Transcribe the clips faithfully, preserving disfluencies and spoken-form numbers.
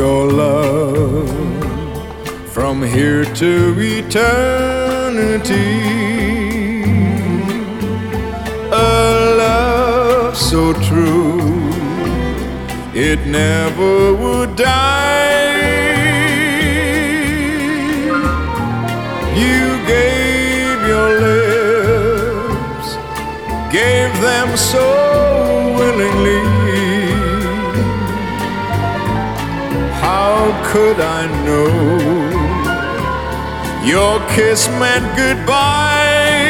your love from here to eternity. A love so true, it never would die. You gave your lips, gave them so willingly. How could I know your kiss meant goodbye?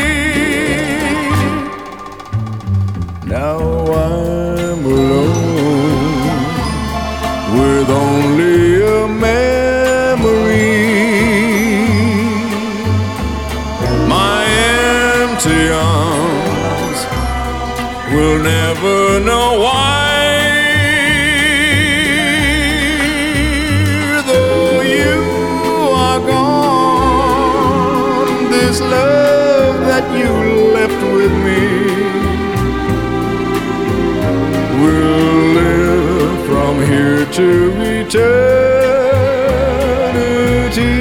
Now I'm alone with only a memory. My empty arms will never know why. Though you are gone, this love that you left with me will live from here to eternity.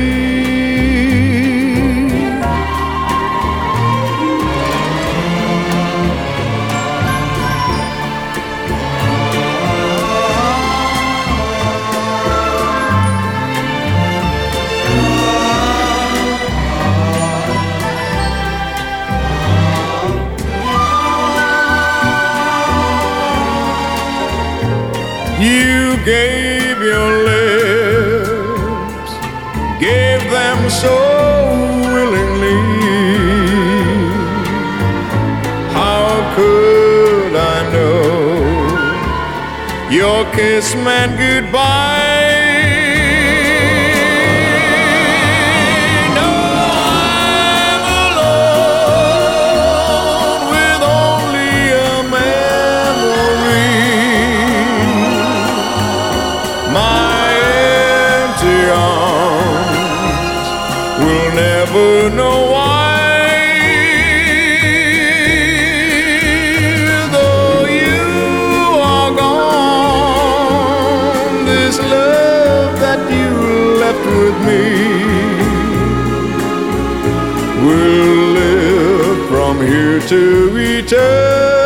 You gave your lips, gave them so willingly. How could I know your kiss meant goodbye? No, I'm alone with only a memory. My empty arms will never know why. Though you are gone, this love that you left with me will live from here to eternity.